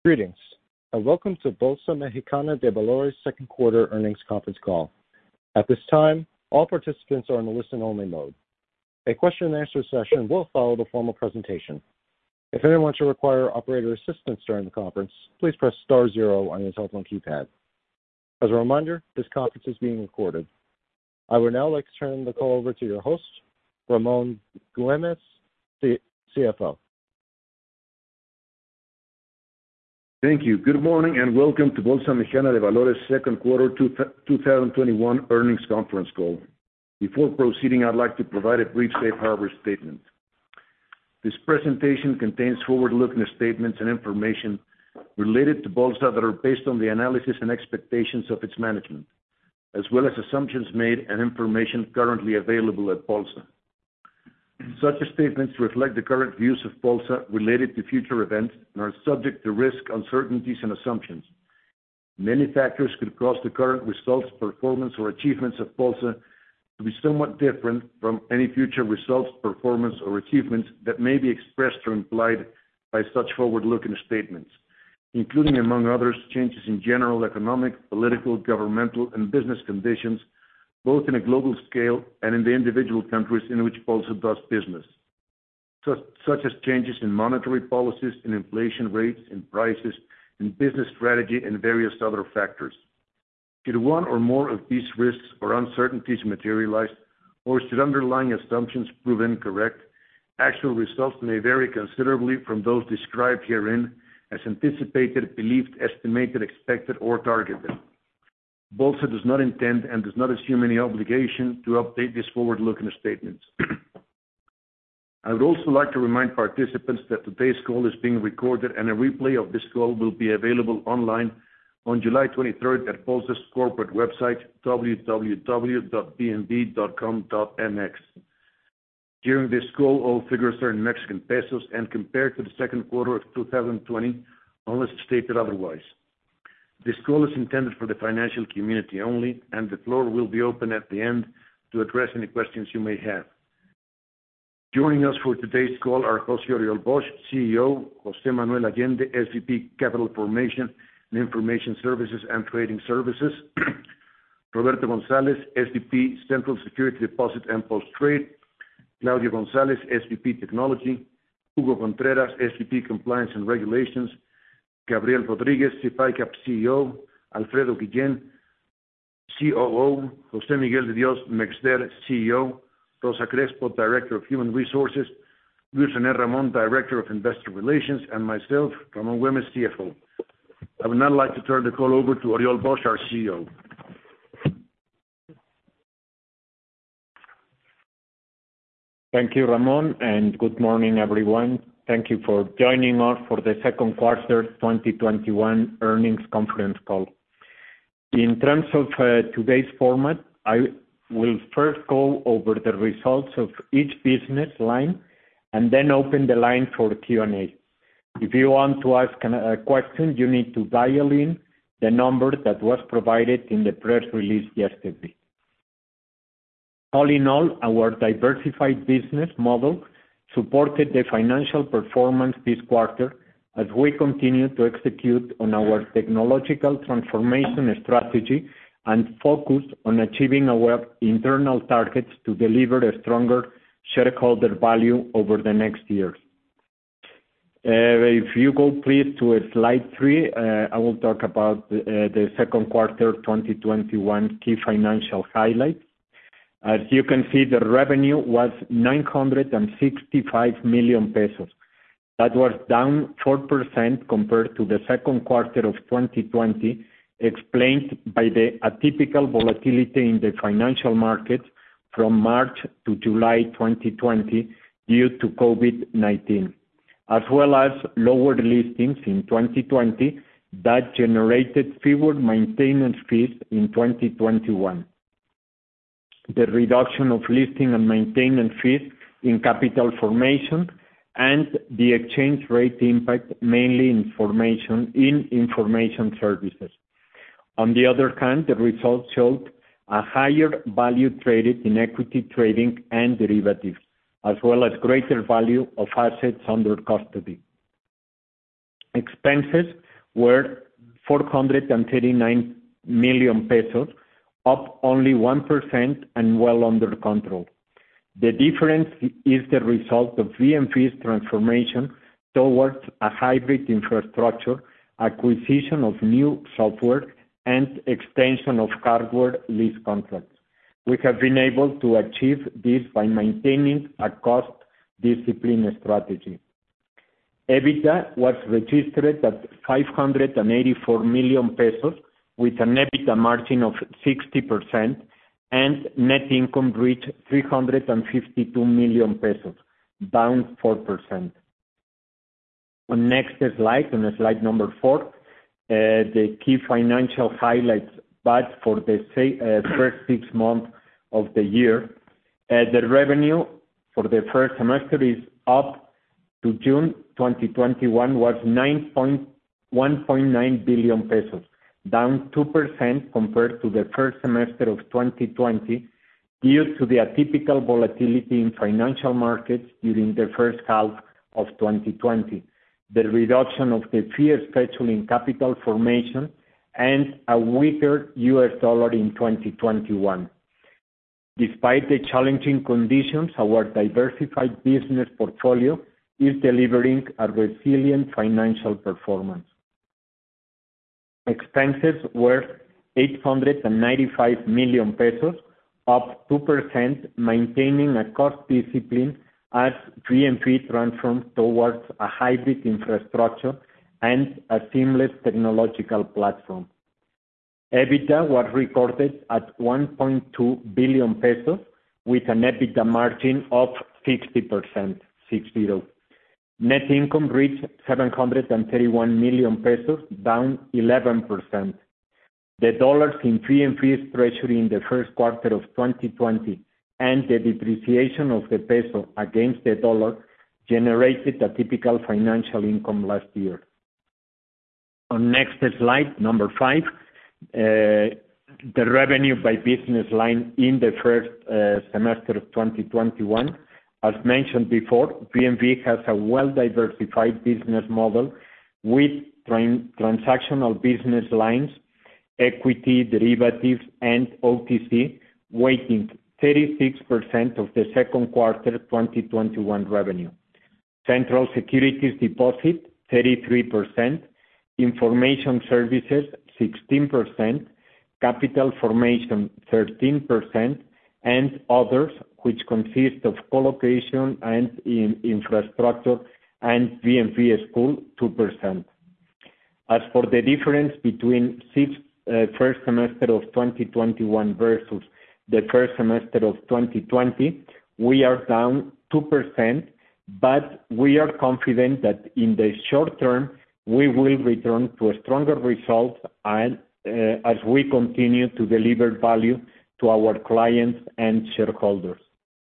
Greetings, and welcome to Bolsa Mexicana de Valores second quarter earnings conference call. At this time, all participants are in a listen-only mode. A question and answer session will follow the formal presentation. If anyone should require operator assistance during the conference, please press star zero on your telephone keypad. As a reminder, this conference is being recorded. I would now like to turn the call over to your host, Ramon Güémez, CFO. Thank you. Good morning and welcome to Bolsa Mexicana de Valores second quarter 2021 earnings conference call. Before proceeding, I'd like to provide a brief safe harbor statement. This presentation contains forward-looking statements and information related to Bolsa that are based on the analysis and expectations of its management, as well as assumptions made and information currently available at Bolsa. Such statements reflect the current views of Bolsa related to future events and are subject to risk, uncertainties, and assumptions. Many factors could cause the current results, performance, or achievements of Bolsa to be somewhat different from any future results, performance, or achievements that may be expressed or implied by such forward-looking statements, including, among others, changes in general economic, political, governmental, and business conditions, both in a global scale and in the individual countries in which Bolsa does business, such as changes in monetary policies, in inflation rates, in prices, in business strategy, and various other factors. Should one or more of these risks or uncertainties materialize, or should underlying assumptions prove incorrect, actual results may vary considerably from those described herein as anticipated, believed, estimated, expected, or targeted. Bolsa does not intend and does not assume any obligation to update these forward-looking statements. I would also like to remind participants that today's call is being recorded and a replay of this call will be available online on July 23rd at Bolsa's corporate website, www.bmv.com.mx. During this call, all figures are in Mexican pesos and compared to the second quarter of 2020, unless stated otherwise. This call is intended for the financial community only, and the floor will be open at the end to address any questions you may have. Joining us for today's call are José-Oriol Bosch, CEO, José Manuel Allende, SVP Capital Formation and Information Services and Trading Services, Roberto González, SVP Central Security Deposit and Post-Trade, Claudio González, SVP Technology, Hugo Contreras, SVP Compliance and Regulations, Gabriel Rodríguez, CIFICAP CEO, Alfredo Guillén, COO, José Miguel de Dios, MexDer CEO, Rosa Crespo, Director of Human Resources, Luis René Ramón, Director of Investor Relations, and myself, Ramon Güémez, CFO. I would now like to turn the call over to Oriol Bosch, our CEO. Thank you, Ramon, and good morning, everyone. Thank you for joining us for the second quarter 2021 earnings conference call. In terms of today's format, I will first go over the results of each business line and then open the line for Q&A. If you want to ask a question, you need to dial in the number that was provided in the press release yesterday. All in all, our diversified business model supported the financial performance this quarter as we continue to execute on our technological transformation strategy and focus on achieving our internal targets to deliver a stronger shareholder value over the next years. If you go please to slide 3, I will talk about the second quarter 2021 key financial highlights. As you can see, the revenue was 965 million pesos. That was down 4% compared to the second quarter of 2020, explained by the atypical volatility in the financial markets from March to July 2020 due to COVID-19, as well as lower listings in 2020 that generated fewer maintenance fees in 2021. The reduction of listing and maintenance fees in capital formation and the exchange rate impact mainly in information services. On the other hand, the results showed a higher value traded in equity trading and derivatives, as well as greater value of assets under custody. Expenses were 439 million pesos, up only 1% and well under control. The difference is the result of BMV's transformation towards a hybrid infrastructure, acquisition of new software, and extension of hardware lease contracts. We have been able to achieve this by maintaining a cost discipline strategy. EBITDA was registered at 584 million pesos with an EBITDA margin of 60%, and net income reached 352 million pesos, down 4%. On next slide, on slide number 4, the key financial highlights, but for the first 6 months of the year. The revenue for the first semester is up to June 2021 was 1.9 billion pesos, down 2% compared to the first semester of 2020 due to the atypical volatility in financial markets during the first half of 2020, the reduction of the fee schedule in capital formation, and a weaker US dollar in 2021. Despite the challenging conditions, our diversified business portfolio is delivering a resilient financial performance. Expenses were 895 million pesos, up 2%, maintaining a cost discipline as BMV transforms towards a hybrid infrastructure and a seamless technological platform. EBITDA was recorded at 1.2 billion pesos with an EBITDA margin of 60%, 60. Net income reached 731 million pesos, down 11%. The dollars in BMV's treasury in the first quarter of 2020 and the depreciation of the peso against the dollar generated a typical financial income last year. On next slide, number 5, the revenue by business line in the first semester of 2021. As mentioned before, BMV has a well-diversified business model with transactional business lines, equity, derivatives, and OTC, weighting 36% of the second quarter 2021 revenue. Central securities deposit, 33%, information services, 16%, capital formation, 13%, and others, which consist of colocation and infrastructure and BMV School, 2%. As for the difference between first semester of 2021 versus the first semester of 2020, we are down 2%, but we are confident that in the short term, we will return to a stronger result and as we continue to deliver value to our clients and shareholders.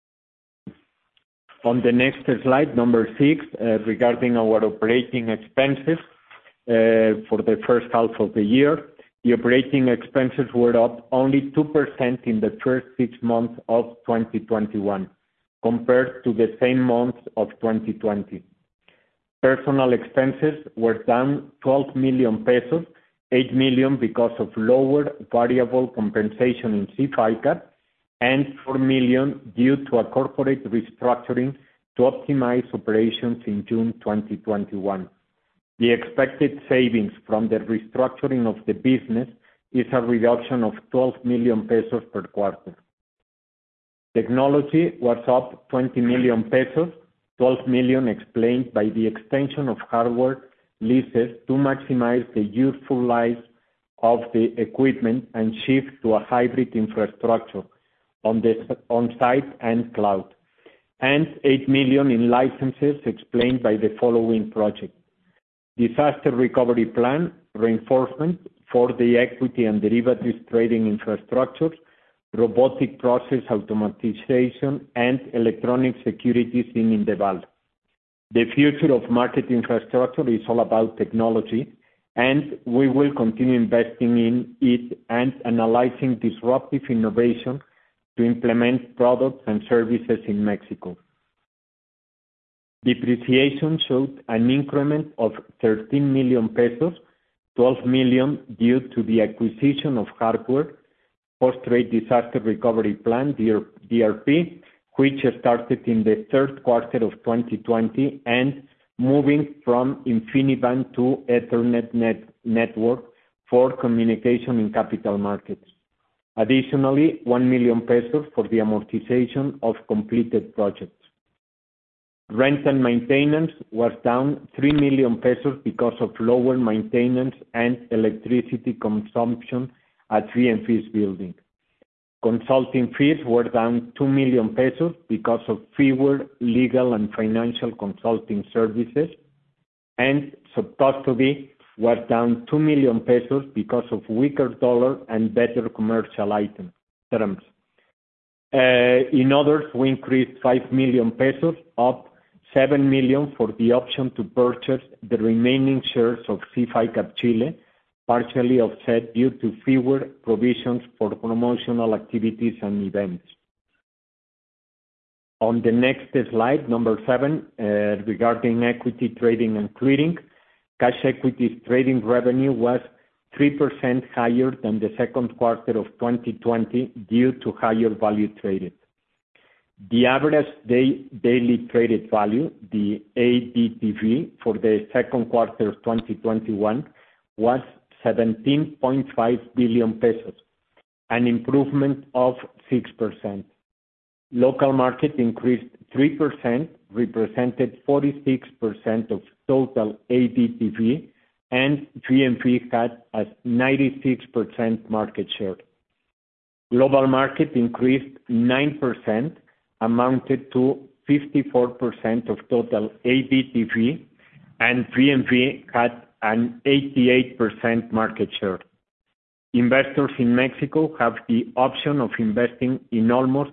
On the next slide, number 6, regarding our operating expenses for the first half of the year, the operating expenses were up only 2% in the first 6 months of 2021 compared to the same months of 2020. Personal expenses were down 12 million pesos, 8 million because of lower variable compensation in CIFICA, and 4 million due to a corporate restructuring to optimize operations in June 2021. The expected savings from the restructuring of the business is a reduction of 12 million pesos per quarter. Technology was up 20 million pesos, 12 million explained by the extension of hardware leases to maximize the useful life of the equipment and shift to a hybrid infrastructure on-site and cloud, and 8 million in licenses explained by the following projects: disaster recovery plan, reinforcement for the equity and derivatives trading infrastructures, robotic process automatization, and electronic securities in Indeval. The future of market infrastructure is all about technology, and we will continue investing in it and analyzing disruptive innovation to implement products and services in Mexico. Depreciation showed an increment of 13 million pesos 12 million due to the acquisition of hardware, post-trade disaster recovery plan, DRP, which started in the third quarter of 2020 and moving from InfiniBand to Ethernet network for communication in capital markets. Additionally, 1 million pesos for the amortization of completed projects. Rent and maintenance was down 3 million pesos because of lower maintenance and electricity consumption at VMP's building. Consulting fees were down 2 million pesos because of fewer legal and financial consulting services, and sub-custody was down 2 million pesos because of weaker dollar and better commercial terms. In others, we increased 5 million pesos, up 7 million for the option to purchase the remaining shares of CIFICAP Chile, partially offset due to fewer provisions for promotional activities and events. On the next slide, number 7, regarding equity trading and clearing, cash equities trading revenue was 3% higher than the second quarter of 2020 due to higher value traded. The average daily traded value, the ADTV, for the second quarter of 2021 was 17.5 billion pesos, an improvement of 6%. Local market increased 3%, represented 46% of total ADTV, and VMP had a 96% market share. Global market increased 9%, amounted to 54% of total ADTV, and VMP had an 88% market share. Investors in Mexico have the option of investing in almost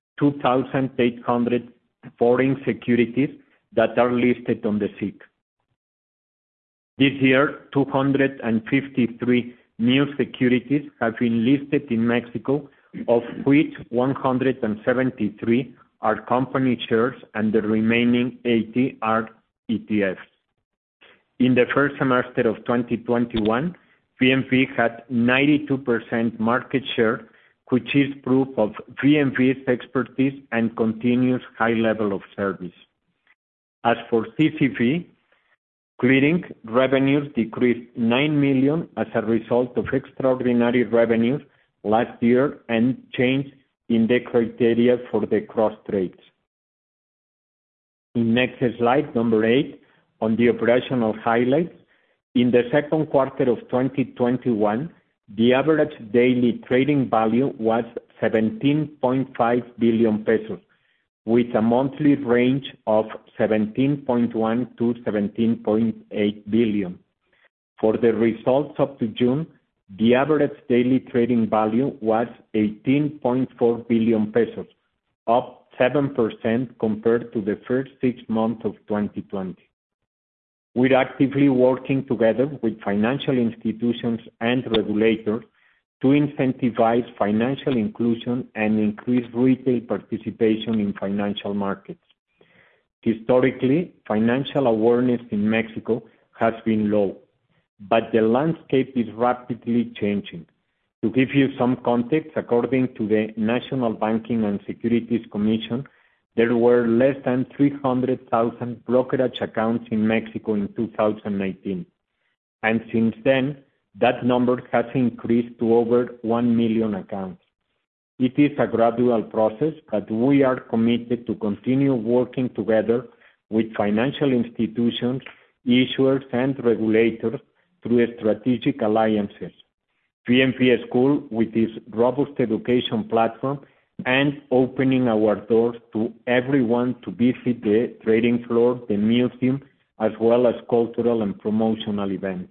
2,800 foreign securities that are listed on the SIC. This year, 253 new securities have been listed in Mexico, of which 173 are company shares and the remaining 80 are ETFs. In the first semester of 2021, VMP had 92% market share, which is proof of VMP's expertise and continuous high level of service. As for CCV, clearing revenues decreased 9 million as a result of extraordinary revenues last year and change in the criteria for the cross trades. In next slide, number 8, on the operational highlights, in the second quarter of 2021, the average daily trading value was 17.5 billion pesos, with a monthly range of 17.1 to 17.8 billion. For the results up to June, the average daily trading value was 18.4 billion pesos, up 7% compared to the first 6 months of 2020. We're actively working together with financial institutions and regulators to incentivize financial inclusion and increase retail participation in financial markets. Historically, financial awareness in Mexico has been low, but the landscape is rapidly changing. To give you some context, according to the National Banking and Securities Commission, there were less than 300,000 brokerage accounts in Mexico in 2019. And since then, that number has increased to over 1 million accounts. It is a gradual process, but we are committed to continue working together with financial institutions, issuers, and regulators through strategic alliances. VMP School, with its robust education platform, and opening our doors to everyone to visit the trading floor, the museum, as well as cultural and promotional events.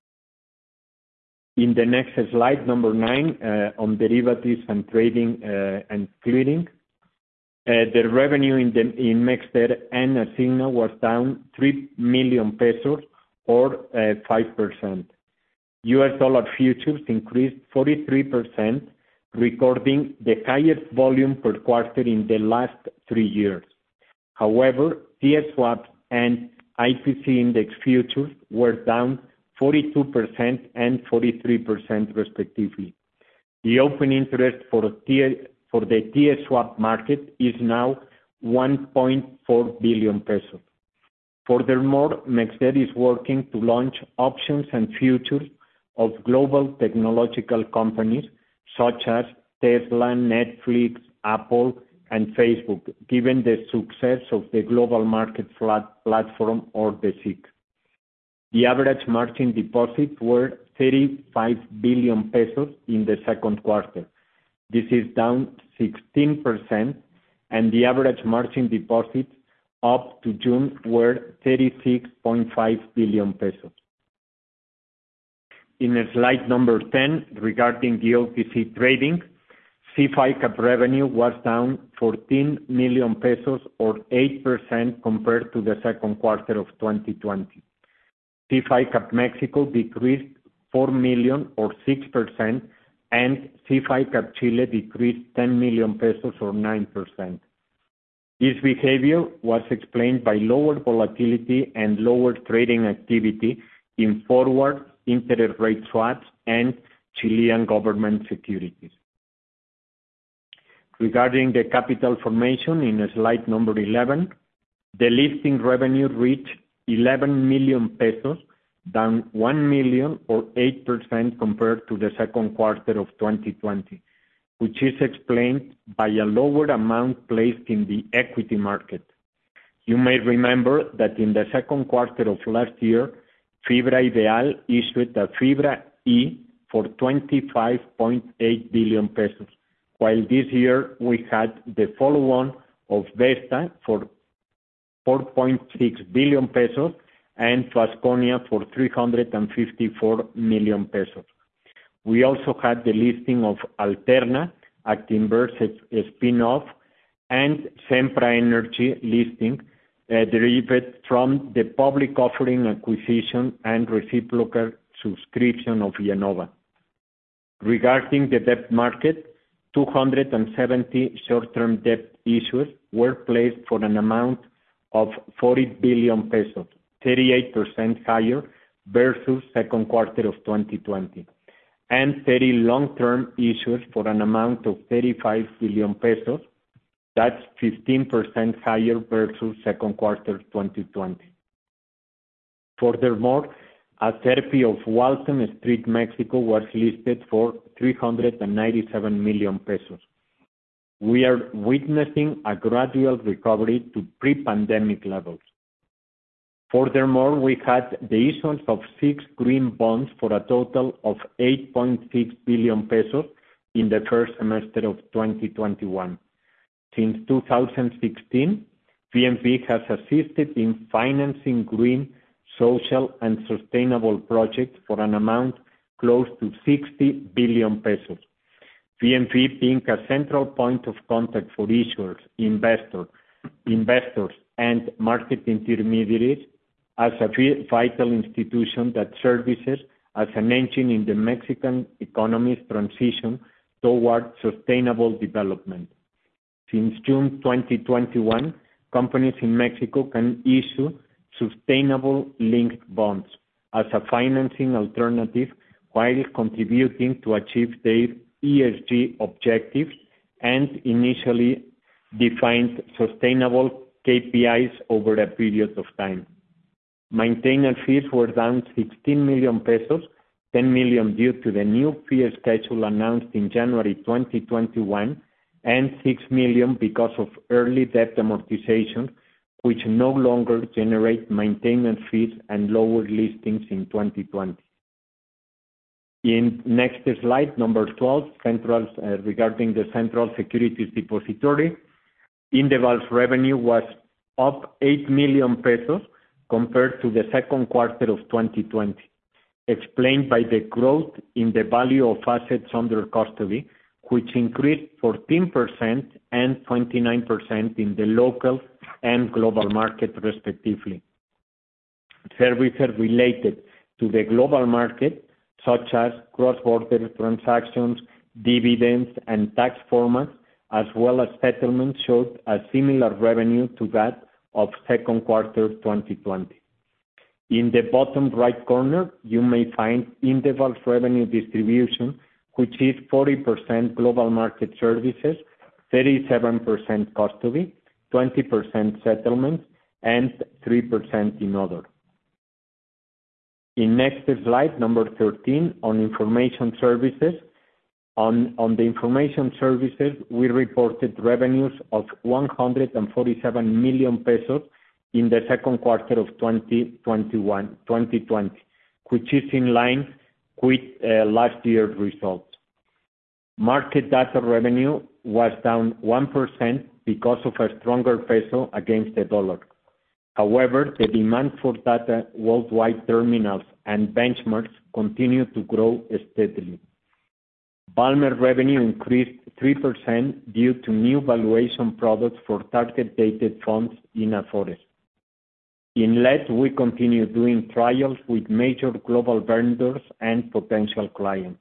In the next slide, number 9, on derivatives and trading and clearing, the revenue in Mexder and Asigna was down 3 million pesos or 5%. US dollar futures increased 43%, recording the highest volume per quarter in the last 3 years. However, TS swaps and IPC index futures were down 42% and 43% respectively. The open interest for the TIIE swap market is now 1.4 billion pesos. Furthermore, MexDer is working to launch options and futures of global technological companies such as Tesla, Netflix, Apple, and Facebook, given the success of the global market platform or the SIC. The average margin deposits were 35 billion pesos in the second quarter. This is down 16%, and the average margin deposits up to June were 36.5 billion pesos. In slide number 10, regarding the OTC trading, CIFICAP revenue was down 14 million pesos or 8% compared to the second quarter of 2020. CIFICAP Mexico decreased 4 million or 6%, and CIFICAP Chile decreased 10 million pesos or 9%. This behavior was explained by lower volatility and lower trading activity in forward interest rate swaps and Chilean government securities. Regarding the capital formation in slide number 11, the listing revenue reached 11 million pesos, down 1 million or 8% compared to the second quarter of 2020, which is explained by a lower amount placed in the equity market. You may remember that in the second quarter of last year, Fibra Ideal issued a Fibra E for 25.8 billion pesos, while this year we had the follow-on of Vesta for 4.6 billion pesos and Vasconia for 354 million pesos. We also had the listing of Alterna, Actinver's spin-off, and Sempra Energy listing, derived from the public offering acquisition and reciprocal subscription of Ienova. Regarding the debt market, 270 short-term debt issues were placed for an amount of 40 billion pesos, 38% higher versus second quarter of 2020, and 30 long-term issues for an amount of 35 billion pesos, that's 15% higher versus second quarter 2020. Furthermore, a Serpi of Walton Street, Mexico was listed for 397 million pesos. We are witnessing a gradual recovery to pre-pandemic levels. Furthermore, we had the issuance of 6 green bonds for a total of 8.6 billion pesos in the first semester of 2021. Since 2016, BMV has assisted in financing green, social, and sustainable projects for an amount close to 60 billion pesos. BMV being a central point of contact for issuers, investors, and market intermediaries as a vital institution that services as an engine in the Mexican economy's transition toward sustainable development. Since June 2021, companies in Mexico can issue sustainable linked bonds as a financing alternative while contributing to achieve their ESG objectives and initially defined sustainable KPIs over a period of time. Maintenance fees were down 16 million pesos, 10 million due to the new fee schedule announced in January 2021, and 6 million because of early debt amortization, which no longer generate maintenance fees and lower listings in 2020. In next slide, number 12, regarding the Central Securities Depository, Indeval's revenue was up 8 million pesos compared to the second quarter of 2020, explained by the growth in the value of assets under custody, which increased 14% and 29% in the local and global market respectively. Services related to the global market, such as cross-border transactions, dividends, and tax formats, as well as settlements, showed a similar revenue to that of second quarter 2020. In the bottom right corner, you may find Indeval's revenue distribution, which is 40% global market services, 37% custody, 20% settlements, and 3% in other. In next slide, number 13, on information services. On the information services, we reported revenues of 147 million pesos in the second quarter of 2020, which is in line with last year's results. Market data revenue was down 1% because of a stronger peso against the dollar. However, the demand for data, worldwide terminals, and benchmarks continued to grow steadily. Valmer revenue increased 3% due to new valuation products for target-dated funds in Afores. In LED, we continue doing trials with major global vendors and potential clients.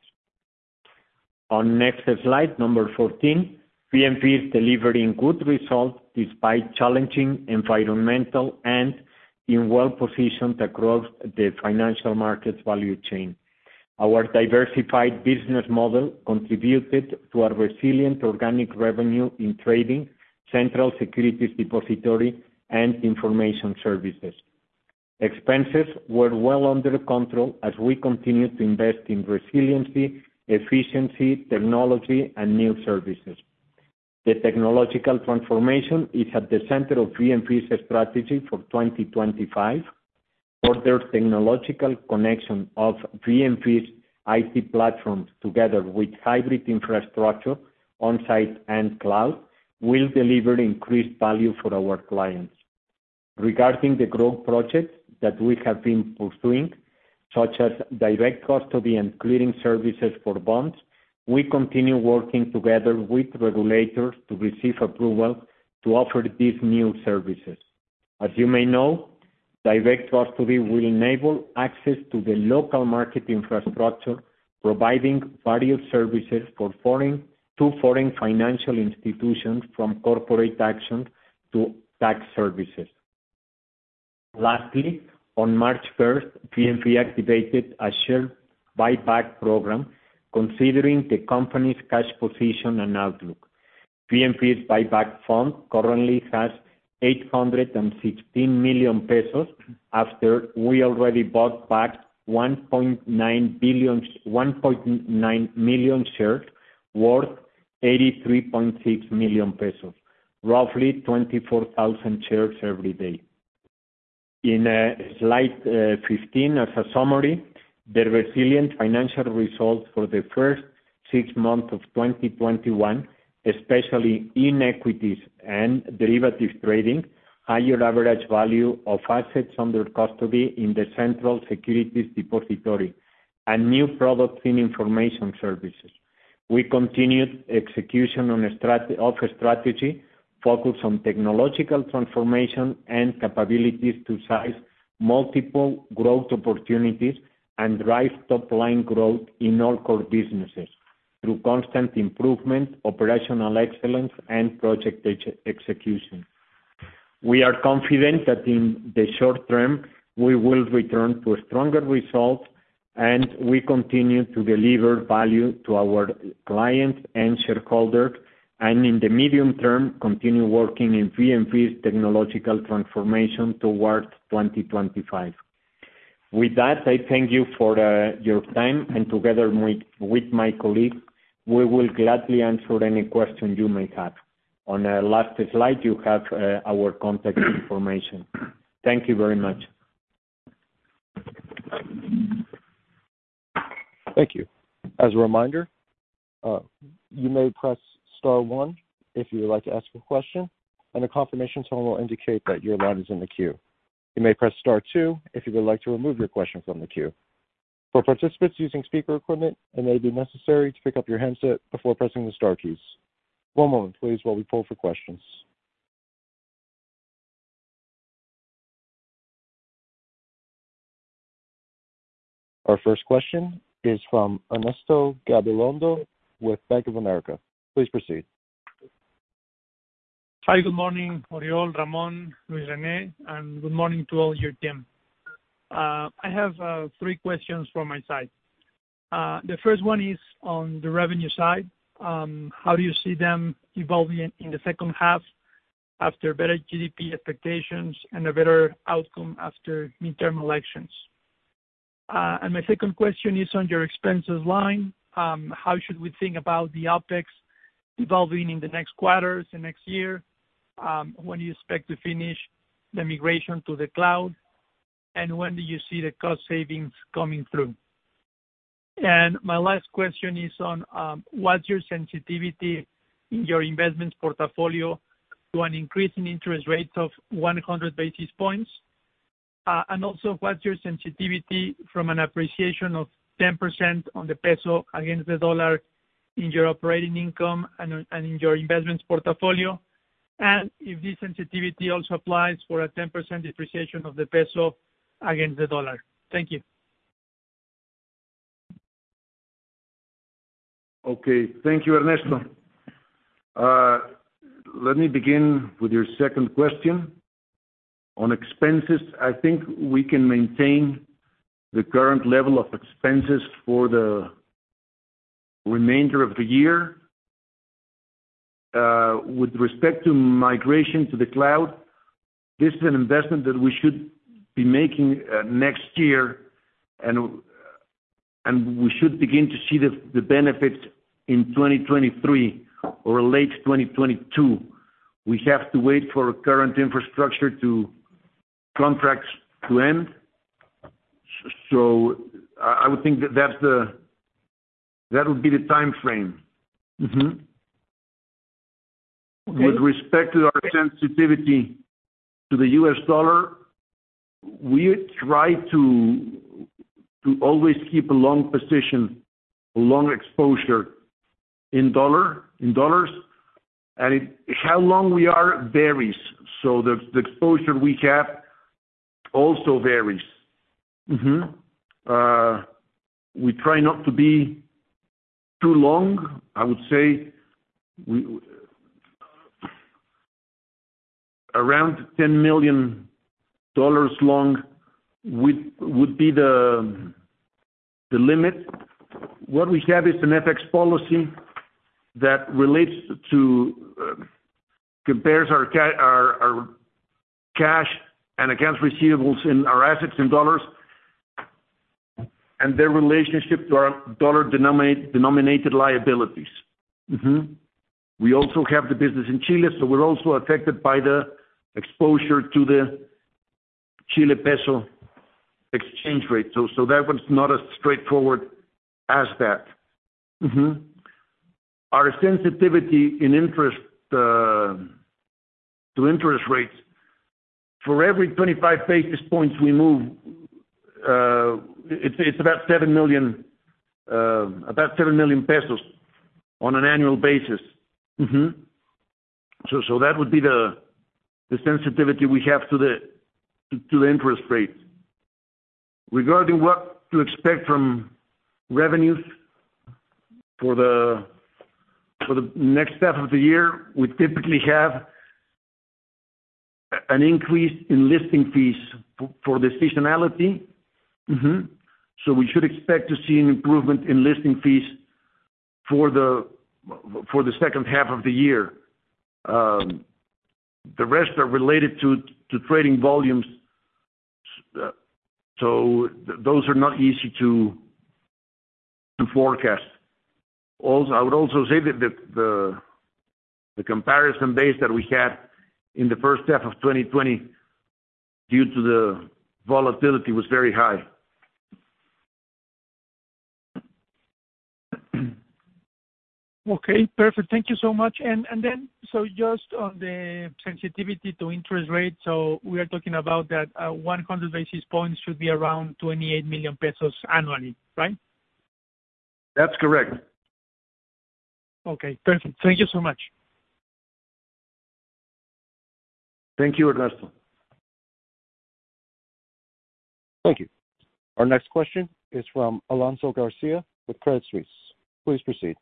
On next slide, number 14, BMV is delivering good results despite challenging environmental and in well-positioned across the financial markets value chain. Our diversified business model contributed to a resilient organic revenue in trading, central securities depository, and information services. Expenses were well under control as we continue to invest in resiliency, efficiency, technology, and new services. The technological transformation is at the center of BMV's strategy for 2025. Further technological connection of BMV's IT platforms together with hybrid infrastructure, on-site and cloud, will deliver increased value for our clients. Regarding the growth projects that we have been pursuing, such as direct custody and clearing services for bonds, we continue working together with regulators to receive approval to offer these new services. As you may know, direct custody will enable access to the local market infrastructure, providing various services to foreign financial institutions, from corporate actions to tax services. Lastly, on March 1st, BMV activated a share buyback program considering the company's cash position and outlook. BMV's buyback fund currently has 816 million pesos after we already bought back 1.9 million shares worth 83.6 million pesos, roughly 24,000 shares every day. In slide 15, as a summary, the resilient financial results for the first 6 months of 2021, especially in equities and derivatives trading, higher average value of assets under custody in the central securities depository, and new products in information services. We continued execution of a strategy focused on technological transformation and capabilities to seize multiple growth opportunities and drive top-line growth in all core businesses through constant improvement, operational excellence, and project execution. We are confident that in the short term, we will return to stronger results, and we continue to deliver value to our clients and shareholders, and in the medium term, continue working in BMV's technological transformation towards 2025. With that, I thank you for your time, and together with my colleagues, we will gladly answer any question you may have. On the last slide, you have our contact information. Thank you very much. Thank you. As a reminder, you may press star 1 if you would like to ask a question, and a confirmation tone will indicate that your line is in the queue. You may press star 2 if you would like to remove your question from the queue. For participants using speaker equipment, it may be necessary to pick up your handset before pressing the star keys. One moment, please, while we poll for questions. Our first question is from Ernesto Gabilondo with Bank of America. Please proceed. Hi, good morning, Oriol, Ramon, Luis Rene, and good morning to all your team. I have three questions from my side. The first one is on the revenue side. How do you see them evolving in the second half after better GDP expectations and a better outcome after midterm elections? And my second question is on your expenses line. How should we think about the OpEx evolving in the next quarters and next year? When do you expect to finish the migration to the cloud? And when do you see the cost savings coming through? And my last question is on what's your sensitivity in your investments portfolio to an increase in interest rates of 100 basis points? And also, what's your sensitivity from an appreciation of 10% on the peso against the dollar in your operating income and in your investments portfolio? And if this sensitivity also applies for a 10% depreciation of the peso against the dollar. Thank you. Okay. Thank you, Ernesto. Let me begin with your second question. On expenses, I think we can maintain the current level of expenses for the remainder of the year. With respect to migration to the cloud, this is an investment that we should be making next year, and we should begin to see the benefits in 2023 or late 2022. We have to wait for current infrastructure contracts to end. So I would think that would be the time frame. Mm-hmm. Okay. With respect to our sensitivity to the U.S. dollar, we try to always keep a long position, a long exposure in dollars, and how long we are varies. So the exposure we have also varies. Mm-hmm. We try not to be too long. I would say around $10 million long would be the limit. What we have is an FX policy that relates to compares our cash and accounts receivables in our assets in dollars and their relationship to our dollar-denominated liabilities. Mm-hmm. We also have the business in Chile, so we're also affected by the exposure to the Chile peso exchange rate. So that one's not as straightforward as that. Mm-hmm. Our sensitivity in interest to interest rates, for every 25 basis points we move, it's about 7 million pesos on an annual basis. Mm-hmm. So that would be the sensitivity we have to the interest rate. Regarding what to expect from revenues for the next half of the year, we typically have an increase in listing fees for the seasonality. Mm-hmm. So we should expect to see an improvement in listing fees for the second half of the year. The rest are related to trading volumes, so those are not easy to forecast. Also, I would also say that the comparison base that we had in the first half of 2020 due to the volatility was very high. Okay, perfect. Thank you so much. And then, so just on the sensitivity to interest rates, so we are talking about that 100 basis points should be around 28 million pesos annually, right? That's correct. Okay, perfect. Thank you so much. Thank you, Ernesto. Thank you. Our next question is from Alonso Garcia with Credit Suisse. Please proceed.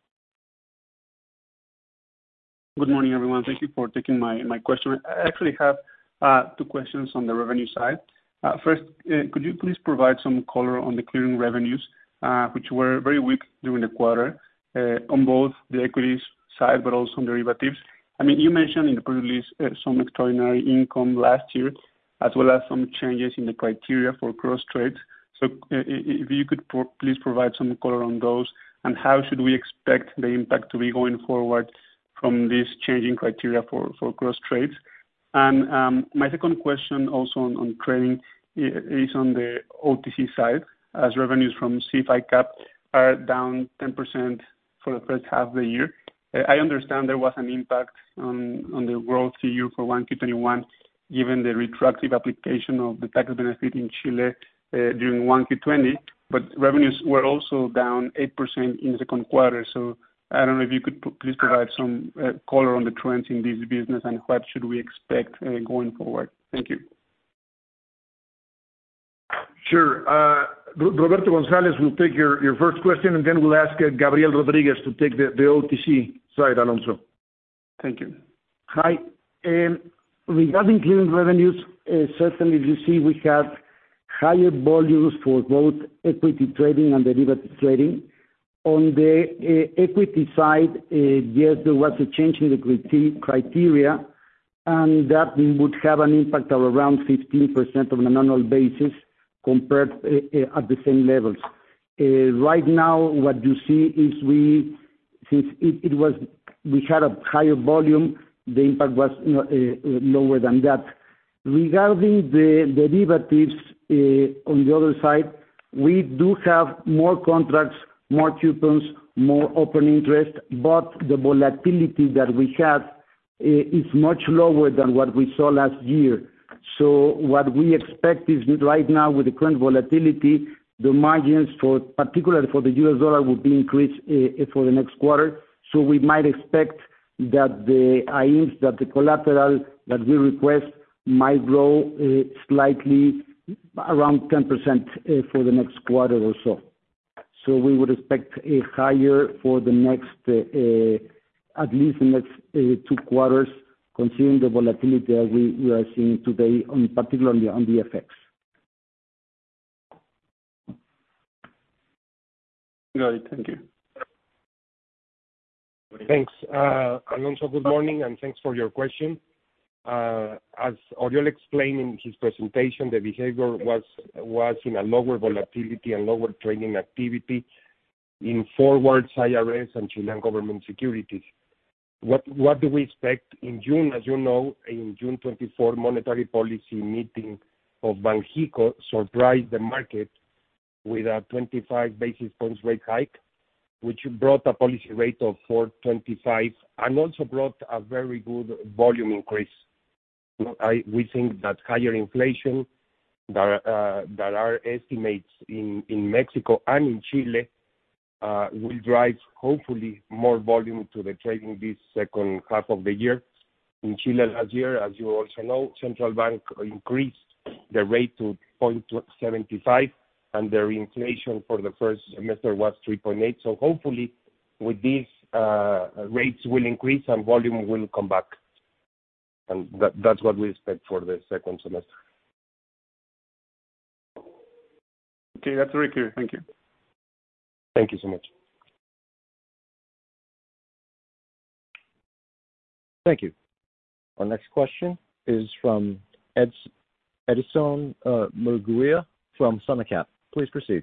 Good morning, everyone. Thank you for taking my question. I actually have two questions on the revenue side. First, could you please provide some color on the clearing revenues, which were very weak during the quarter, on both the equities side but also on derivatives? I mean, you mentioned in the press release some extraordinary income last year, as well as some changes in the criteria for cross trades. So, if you could please provide some color on those, and how should we expect the impact to be going forward from this changing criteria for cross trades? And my second question, also on trading, is on the OTC side, as revenues from CeFi Cap are down 10% for the first half of the year. I understand there was an impact on the growth figure for 1Q21, given the retroactive application of the tax benefit in Chile during 1Q20, but revenues were also down 8% in the second quarter. So I don't know if you could please provide some color on the trends in this business and what should we expect going forward. Thank you. Sure. Roberto González will take your first question, and then we'll ask Gabriel Rodríguez to take the OTC side, Alonso. Thank you. Hi. Regarding clearing revenues, certainly you see we have higher volumes for both equity trading and derivative trading. On the equity side, yes, there was a change in the criteria, and that would have an impact of around 15% on an annual basis compared at the same levels. Right now, what you see is since we had a higher volume, the impact was lower than that. Regarding the derivatives, on the other side, we do have more contracts, more coupons, more open interest, but the volatility that we have is much lower than what we saw last year. So what we expect is that right now, with the current volatility, the margins, particularly for the US dollar, will be increased for the next quarter. So we might expect that the IMs, that the collateral that we request might grow slightly around 10% for the next quarter or so. So we would expect a higher for the next, at least the next 2 quarters, considering the volatility that we are seeing today, particularly on the FX. Got it. Thank you. Thanks, Alonso. Good morning, and thanks for your question. As Oriol explained in his presentation, the behavior was in a lower volatility and lower trading activity in forwards, IRS, and Chilean government securities. What do we expect in June? As you know, in June 24, monetary policy meeting of Banxico surprised the market with a 25 basis points rate hike, which brought a policy rate of 4.25 and also brought a very good volume increase. We think that higher inflation, there are estimates in Mexico and in Chile, will drive, hopefully, more volume to the trading this second half of the year. In Chile last year, as you also know, Central Bank increased the rate to 0.75, and their inflation for the first semester was 3.8. So hopefully, with these rates will increase and volume will come back. And that's what we expect for the second semester. Okay, that's very clear. Thank you. Thank you so much. Thank you. Our next question is from Edson Murguia from SummaCap. Please proceed.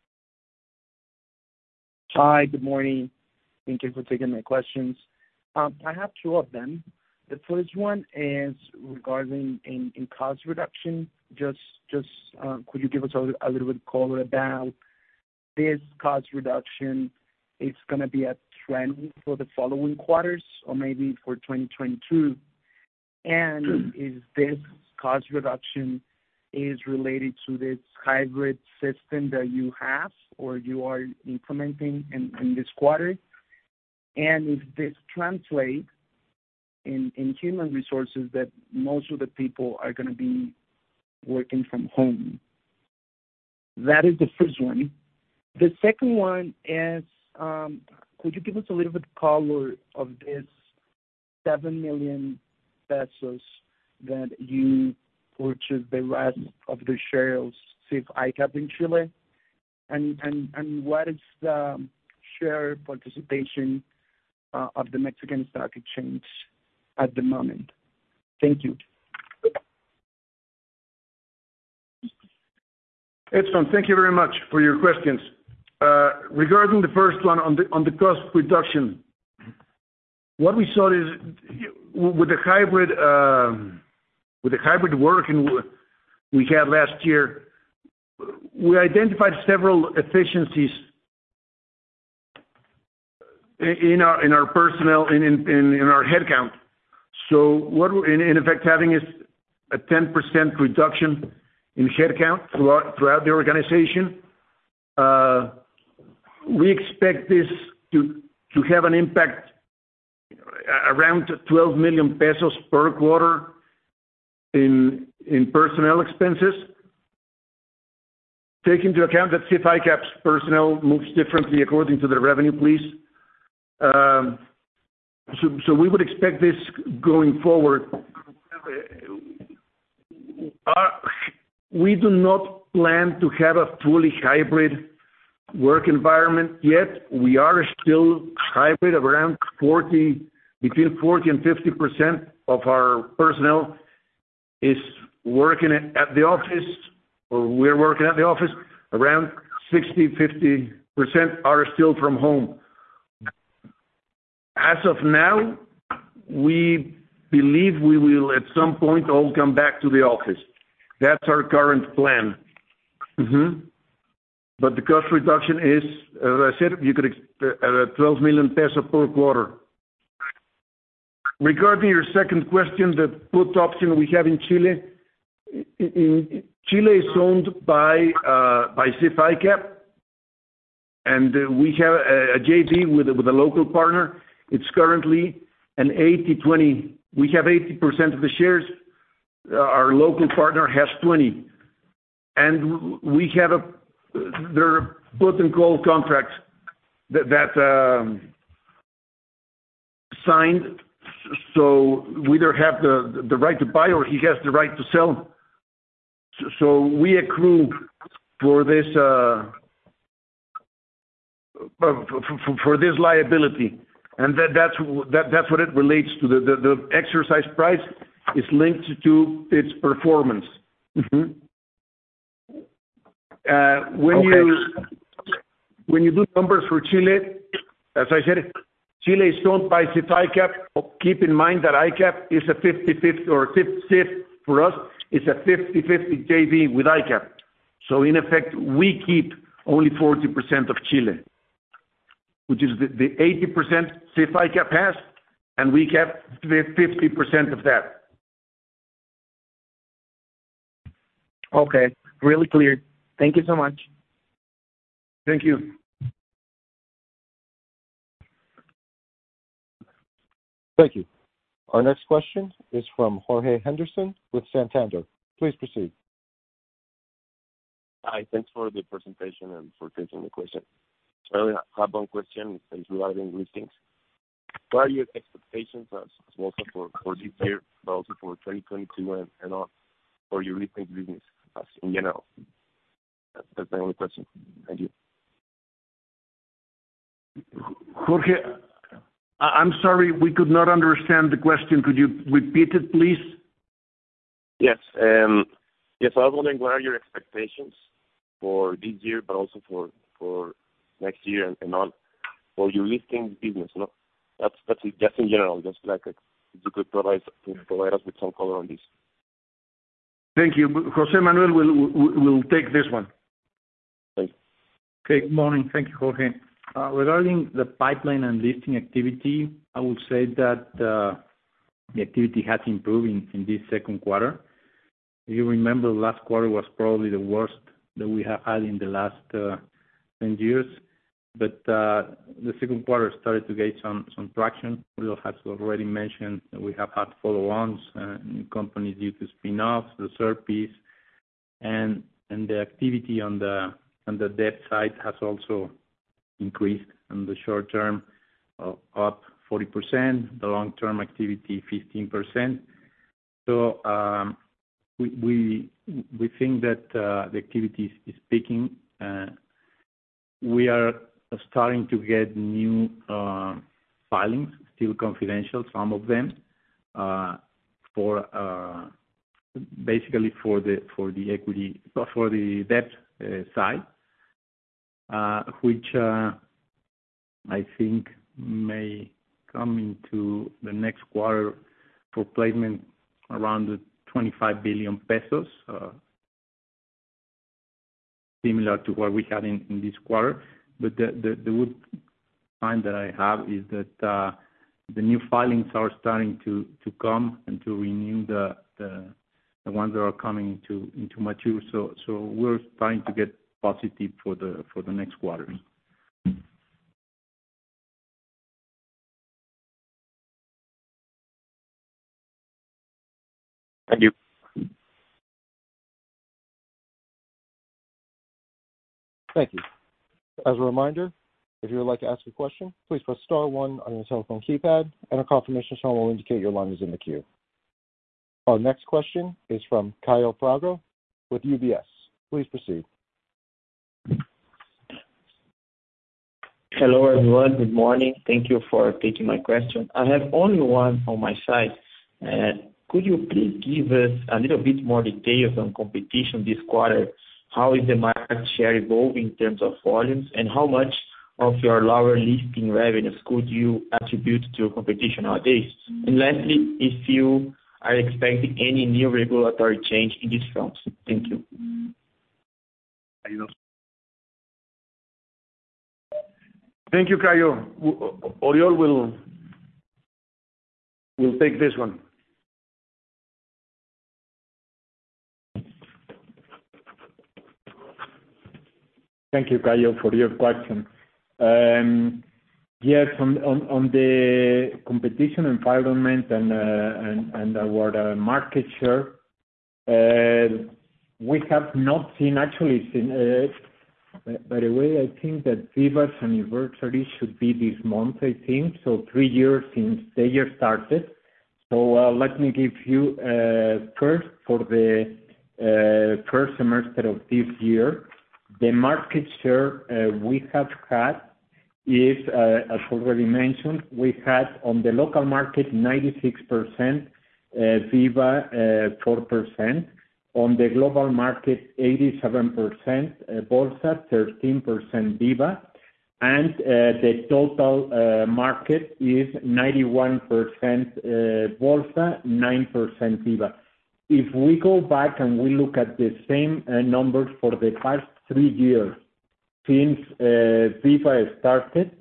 Hi, good morning. Thank you for taking my questions. I have 2 of them. The first one is regarding in cost reduction. Just could you give us a little bit of color about this cost reduction? It's going to be a trend for the following quarters or maybe for 2022. And is this cost reduction is related to this hybrid system that you have or you are implementing in this quarter? And if this translates in human resources that most of the people are going to be working from home. That is the first one. The second one is, could you give us a little bit of color of this 7 million pesos that you which is the rest of the shares SIF ICAP in Chile? And what is the share participation of the Mexican Stock Exchange at the moment? Thank you. Edson, thank you very much for your questions. Regarding the first one on the cost reduction, what we saw is with the hybrid working we had last year, we identified several efficiencies in our personnel in our headcount. So what we're in effect having is a 10% reduction in headcount throughout the organization. We expect this to have an impact around 12 million pesos per quarter in personnel expenses. Take into account that SIF ICAP's personnel moves differently according to the revenue, please. So we would expect this going forward. We do not plan to have a fully hybrid work environment yet. We are still hybrid of around between 40 and 50% of our personnel is working at the office, or we're working at the office. Around 50% are still from home. As of now, we believe we will at some point all come back to the office. That's our current plan. But the cost reduction is, as I said, you could expect 12 million peso per quarter. Regarding your second question, the put option we have in Chile. Chile is owned by SIF ICAP, and we have a JV with a local partner. It's currently an 80-20. We have 80% of the shares. Our local partner has 20, and we have there are put and call contracts that signed. So we either have the right to buy or he has the right to sell. So we accrue for this liability, and that's what it relates to. The exercise price is linked to its performance. When you do numbers for Chile, as I said, Chile is owned by SIF ICAP. Keep in mind that ICAP is a 50-50, or SIF for us is a 50-50 JV with ICAP. So in effect, we keep only 40% of Chile, which is the 80% SIF ICAP has, and we kept 50% of that. Okay, really clear. Thank you so much. Thank you. Thank you. Our next question is from Jorge Henderson with Santander. Please proceed. Hi, thanks for the presentation and for taking the question. So I only have one question regarding listings. What are your expectations as also for this year, but also for 2022 and on for your listings business as in general? That's my only question. Thank you. Jorge, I'm sorry, we could not understand the question. Could you repeat it, please? Yes. Yes, I was wondering what are your expectations for this year, but also for next year and on for your listings business, no? That's it, just in general, just like if you could provide us with some color on this. Thank you. José Manuel will take this one. Thank you. Okay, good morning. Thank you, Jorge. Regarding the pipeline and listing activity, I would say that the activity has improved in this second quarter. If you remember, last quarter was probably the worst that we have had in the last 10 years. But the second quarter started to get some traction. Julio has already mentioned that we have had follow-ons in companies due to spin-offs, the SERPs, and the activity on the debt side has also increased. In the short term, up 40%, the long-term activity 15%. So we think that the activity is peaking. We are starting to get new filings, still confidential, some of them, for basically for the equity, for the debt side, which I think may come into the next quarter for placement around the 25 billion pesos, similar to what we had in this quarter. But the good sign that I have is that the new filings are starting to come and to renew the ones that are coming into mature. So we're starting to get positive for the next quarters. Thank you. Thank you. As a reminder, if you would like to ask a question, please press star one on your telephone keypad, and a confirmation tone will indicate your line is in the queue. Our next question is from Caio Prado with UBS. Please proceed. Hello, everyone. Good morning. Thank you for taking my question. I have only one on my side. Could you please give us a little bit more details on competition this quarter? How is the market share evolving in terms of volumes, and how much of your lower listing revenues could you attribute to competition nowadays? And lastly, if you are expecting any new regulatory change in this front. Thank you. Thank you, Caio. Oriol will take this one. Thank you, Caio, for your question. Yes, on the competition environment and our market share, we have not seen actually. By the way, I think that Viva's anniversary should be this month, I think. So 3 years since the year started. So let me give you first for the first semester of this year, the market share we have had is, as already mentioned, we had on the local market 96%, Viva 4%, on the global market 87%, Bolsa 13% Viva, and the total market is 91% Bolsa, 9% Viva. If we go back and we look at the same numbers for the past 3 years since Viva started,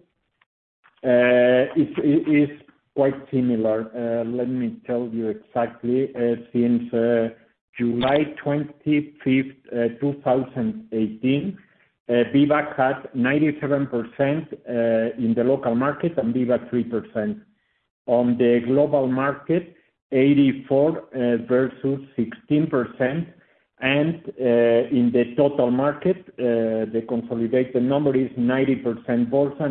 it's quite similar. Let me tell you exactly. Since July 25th, 2018, Viva had 97% in the local market and Viva 3%. On the global market, 84 versus 16%. And in the total market, the consolidated number is 90% Bolsa,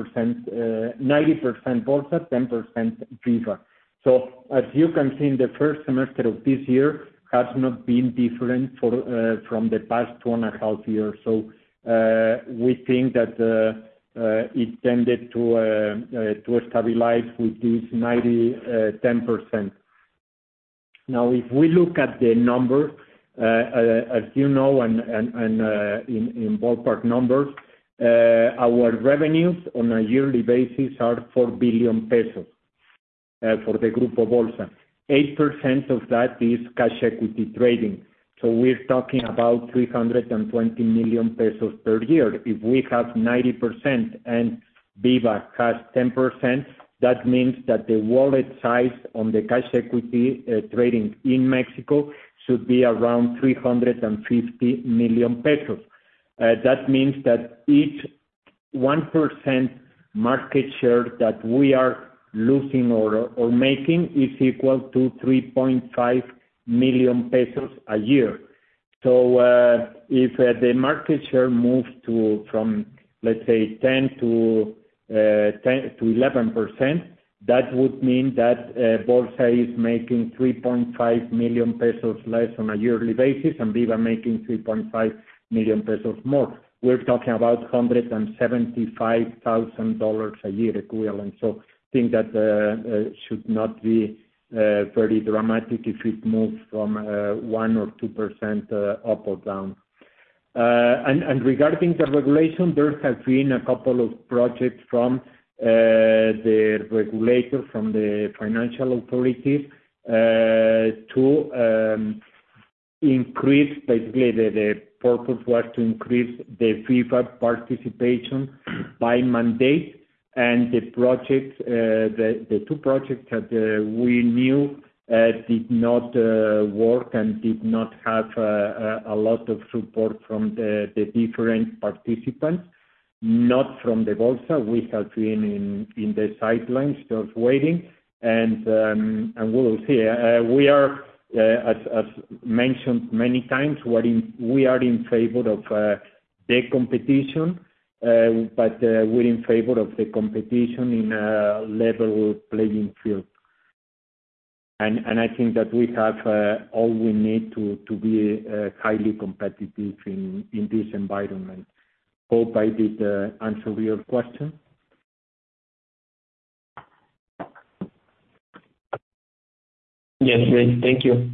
90% Bolsa, 10% Viva. So as you can see, in the first semester of this year has not been different from the past 2.5 years. So we think that it tended to stabilize with this 10%. Now, if we look at the numbers, as you know, and in ballpark numbers, our revenues on a yearly basis are 4 billion pesos for the Grupo Bolsa. 8% of that is cash equity trading. So we're talking about 320 million pesos per year. If we have 90% and Viva has 10%, that means that the wallet size on the cash equity trading in Mexico should be around 350 million pesos. That means that each 1% market share that we are losing or making is equal to 3.5 million pesos a year. So if the market share moves from let's say 10 to 11%, that would mean that Bolsa is making 3.5 million pesos less on a yearly basis, and Viva making 3.5 million pesos more. We're talking about $175,000 a year equivalent. So I think that should not be very dramatic if it moves from 1 or 2% up or down. And regarding the regulation, there have been a couple of projects from the regulator, from the financial authorities, to increase, basically the purpose was to increase the Viva participation by mandate, and the project, the two projects that we knew did not work and did not have a lot of support from the different participants, not from the Bolsa. We have been in the sidelines just waiting, and we will see. We are, as mentioned many times, we are in favor of the competition, but we're in favor of the competition in a level playing field. And I think that we have all we need to be highly competitive in this environment. Hope I did answer your question. Yes, great. Thank you.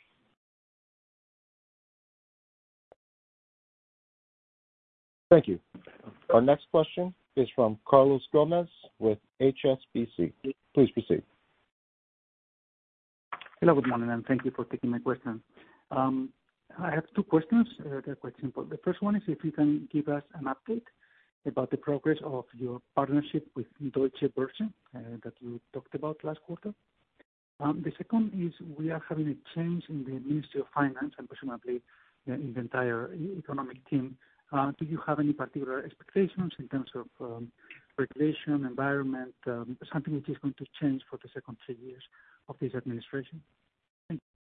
Thank you. Our next question is from Carlos Gomez with HSBC. Please proceed. Hello, good morning, and thank you for taking my question. I have two questions. They're quite simple. The first one is if you can give us an update about the progress of your partnership with Deutsche Börse that you talked about last quarter. The second is we are having a change in the Ministry of Finance and presumably in the entire economic team. Do you have any particular expectations in terms of regulation, environment, something which is going to change for the second 3 years of this administration? Thank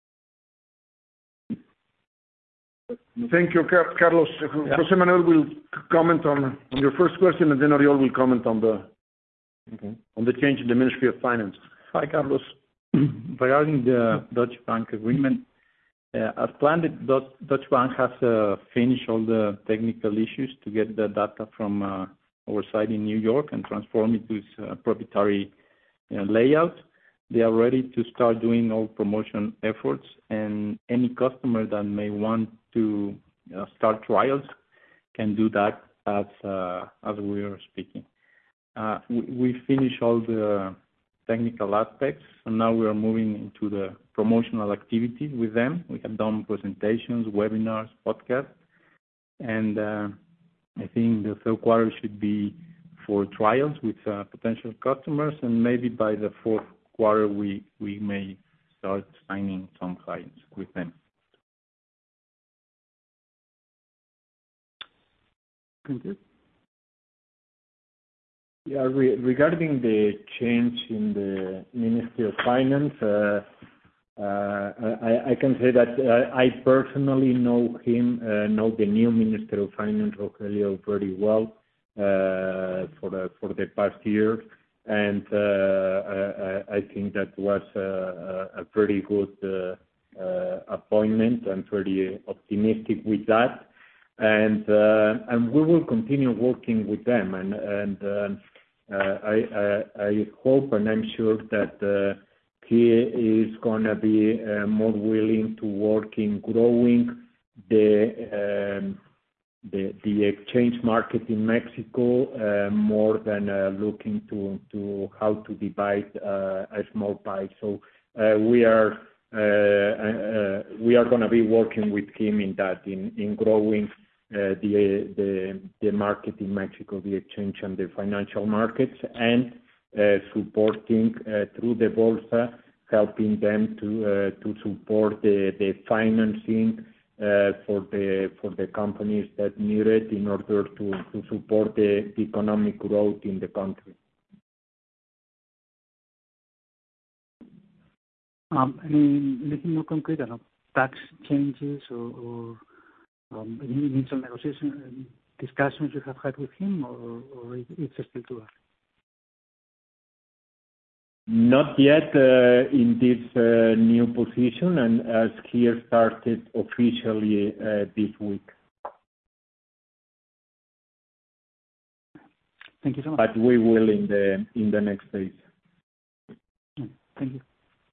you. Thank you, Carlos. Yeah. Jose Manuel will comment on your first question, and then Oriol will comment on the change in the Ministry of Finance. Hi, Carlos. Regarding the Deutsche Bank agreement, as planned, Deutsche Bank has finished all the technical issues to get the data from our site in New York and transform it to its proprietary layout. They are ready to start doing all promotion efforts, and any customer that may want to start trials can do that as we are speaking. We finished all the technical aspects, and now we are moving into the promotional activities with them. We have done presentations, webinars, podcasts, and I think the third quarter should be for trials with potential customers, and maybe by the fourth quarter we may start signing some clients with them. Thank you. Yeah, regarding the change in the Ministry of Finance, I can say that I personally know the new Minister of Finance, Rogelio, very well for the past year, and I think that was a very good appointment. I'm very optimistic with that, and we will continue working with them, and I hope and I'm sure that he is going to be more willing to work in growing the exchange market in Mexico more than looking to how to divide a small pie. So we are going to be working with him in that, in growing the market in Mexico, the exchange and the financial markets, and supporting through the Bolsa, helping them to support the financing for the companies that need it in order to support the economic growth in the country. Anything more concrete about tax changes or any initial negotiation discussions you have had with him, or it's still too early? Not yet in this new position, and as he started officially this week. Thank you so much. But we will in the next days. Thank you.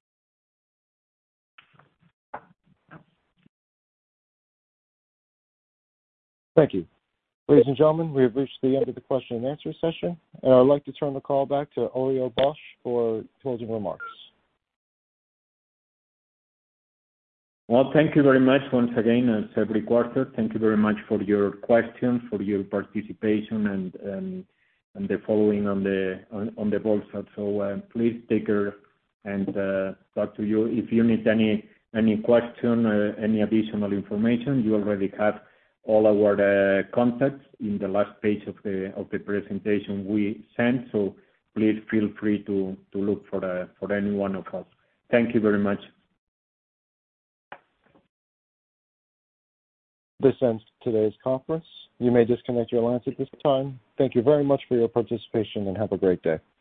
Thank you. Ladies and gentlemen, we have reached the end of the question and answer session, and I'd like to turn the call back to Oriol Bosch for closing remarks. Well, thank you very much once again, as every quarter. Thank you very much for your questions, for your participation, and the following on the Bolsa. So please take care and talk to you. If you need any question, any additional information, you already have all our contacts in the last page of the presentation we sent. So please feel free to look for any one of us. Thank you very much. This ends today's conference. You may disconnect your lines at this time. Thank you very much for your participation and have a great day.